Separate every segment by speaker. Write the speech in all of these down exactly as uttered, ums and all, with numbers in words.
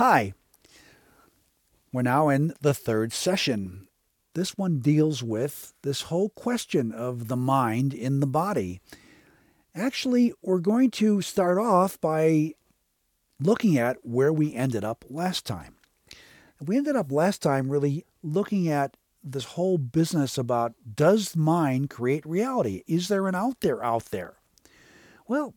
Speaker 1: Hi, we're now in the third session. This one deals with this whole question of the mind in the body. Actually, we're going to start off by looking at where we ended up last time. We ended up last time really looking at this whole business about, does mind create reality? Is there an out there out there? Well,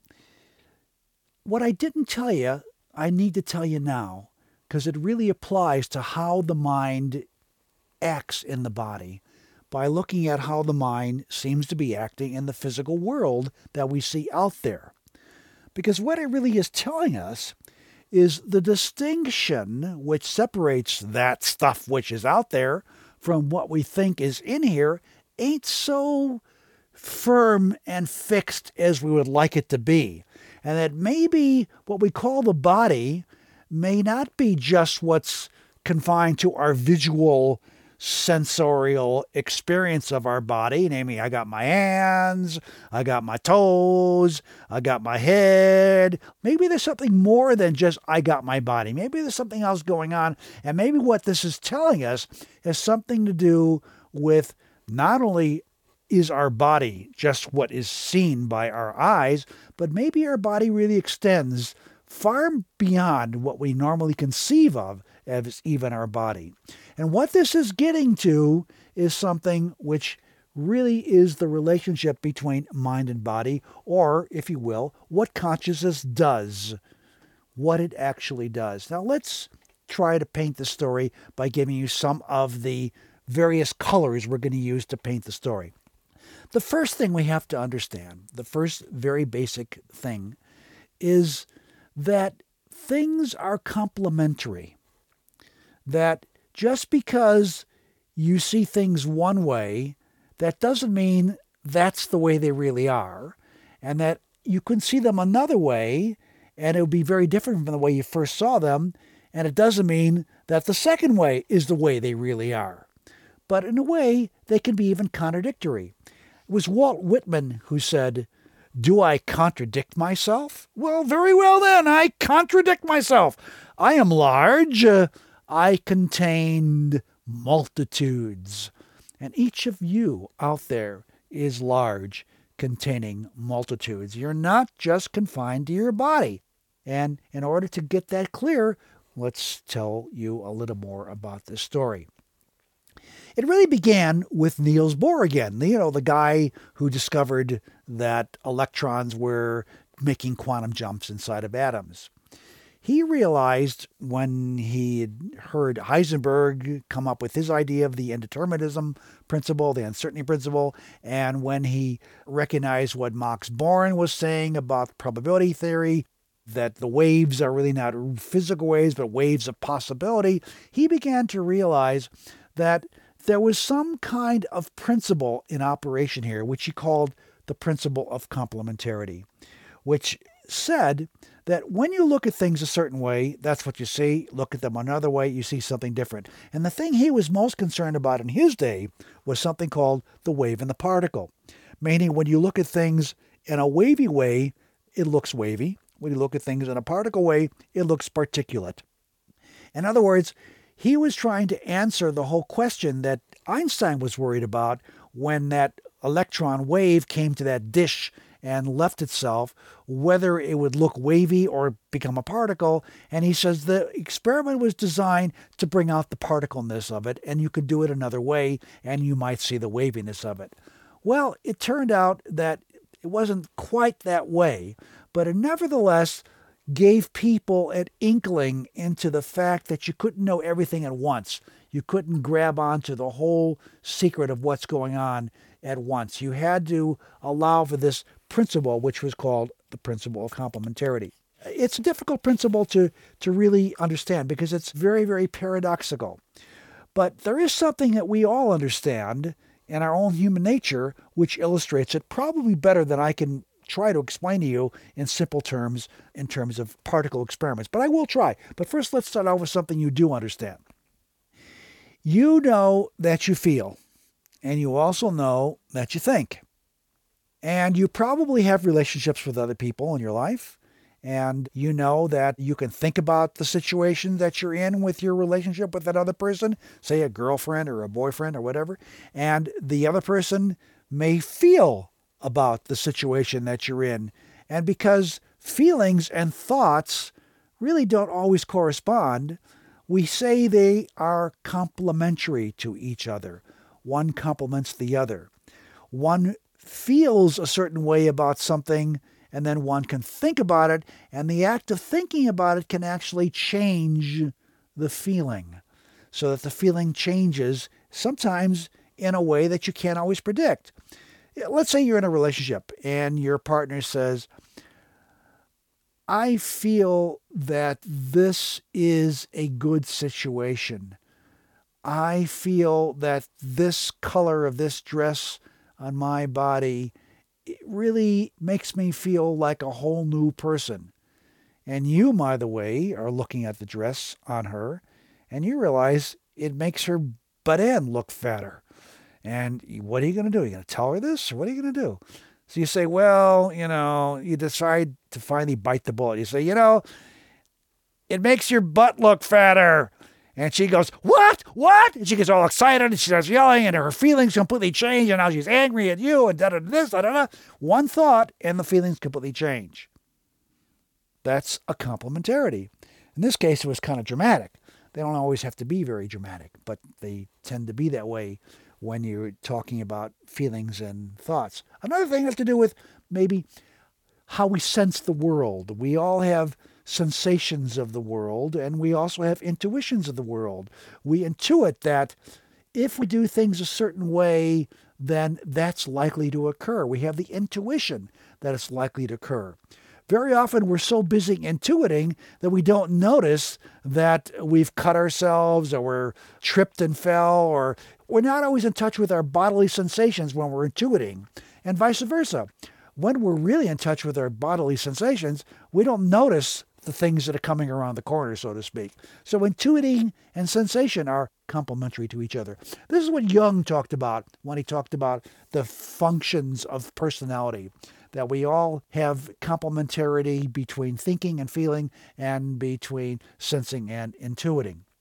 Speaker 1: what I didn't tell you, I need to tell you now, because it really applies to how the mind acts in the body by looking at how the mind seems to be acting in the physical world that we see out there. Because what it really is telling us is the distinction which separates that stuff which is out there from what we think is in here ain't so firm and fixed as we would like it to be. And that maybe what we call the body may not be just what's confined to our visual sensorial experience of our body. Namely, I got my hands, I got my toes, I got my head. Maybe there's something more than just I got my body. Maybe there's something else going on. And maybe what this is telling us has something to do with not only is our body just what is seen by our eyes, but maybe our body really extends far beyond what we normally conceive of as even our body. And what this is getting to is something which really is the relationship between mind and body, or, if you will, what consciousness does, what it actually does. Now let's try to paint the story by giving you some of the various colors we're going to use to paint the story. The first thing we have to understand, the first very basic thing, is that things are complementary. That just because you see things one way, that doesn't mean that's the way they really are. And that you can see them another way, and it would be very different from the way you first saw them. And it doesn't mean that the second way is the way they really are. But in a way, they can be even contradictory. It was Walt Whitman who said, "Do I contradict myself? Well, very well then, I contradict myself. I am large. Uh, I contain multitudes." And each of you out there is large, containing multitudes. You're not just confined to your body. And in order to get that clear, let's tell you a little more about this story. It really began with Niels Bohr again, you know, the guy who discovered that electrons were making quantum jumps inside of atoms. He realized when he had heard Heisenberg come up with his idea of the indeterminism principle, the uncertainty principle, and when he recognized what Max Born was saying about probability theory, that the waves are really not physical waves, but waves of possibility, he began to realize that there was some kind of principle in operation here, which he called the principle of complementarity, which said that when you look at things a certain way, that's what you see. Look at them another way, you see something different. And the thing he was most concerned about in his day was something called the wave and the particle. Meaning when you look at things in a wavy way, it looks wavy. When you look at things in a particle way, it looks particulate. In other words, he was trying to answer the whole question that Einstein was worried about when that electron wave came to that dish and left itself, whether it would look wavy or become a particle. And he says the experiment was designed to bring out the particleness of it, and you could do it another way, and you might see the waviness of it. Well, it turned out that it wasn't quite that way, but it nevertheless gave people an inkling into the fact that you couldn't know everything at once. You couldn't grab onto the whole secret of what's going on at once. You had to allow for this principle, which was called the principle of complementarity. It's a difficult principle to, to really understand because it's very, very paradoxical. But there is something that we all understand in our own human nature which illustrates it probably better than I can try to explain to you in simple terms, in terms of particle experiments. But I will try. But first, let's start out with something you do understand. You know that you feel, and you also know that you think. And you probably have relationships with other people in your life, and you know that you can think about the situation that you're in with your relationship with that other person, say a girlfriend or a boyfriend or whatever, and the other person may feel about the situation that you're in. And because feelings and thoughts really don't always correspond, we say they are complementary to each other. One complements the other. One feels a certain way about something, and then one can think about it, and the act of thinking about it can actually change the feeling, so that the feeling changes sometimes in a way that you can't always predict. Let's say you're in a relationship and your partner says, I feel that this is a good situation. I feel that this color of this dress on my body, it really makes me feel like a whole new person. And you, by the way, are looking at the dress on her, and you realize it makes her butt end look fatter. And what are you going to do? Are you going to tell her this, or what are you going to do? So you say, well, you know, you decide to finally bite the bullet. You say, you know, it makes your butt look fatter. And she goes, what? What? And she gets all excited and she starts yelling and her feelings completely change and now she's angry at you and da-da-da this, da-da-da. One thought and the feelings completely change. That's a complementarity. In this case, it was kind of dramatic. They don't always have to be very dramatic, but they tend to be that way when you're talking about feelings and thoughts. Another thing has to do with maybe how we sense the world. We all have sensations of the world, and we also have intuitions of the world. We intuit that if we do things a certain way, then that's likely to occur. We have the intuition that it's likely to occur. Very often we're so busy intuiting that we don't notice that we've cut ourselves or we're tripped and fell, or we're not always in touch with our bodily sensations when we're intuiting, and vice versa. When we're really in touch with our bodily sensations, we don't notice the things that are coming around the corner, so to speak. So intuiting and sensation are complementary to each other. This is what Jung talked about when he talked about the functions of personality, that we all have complementarity between thinking and feeling and between sensing and intuiting.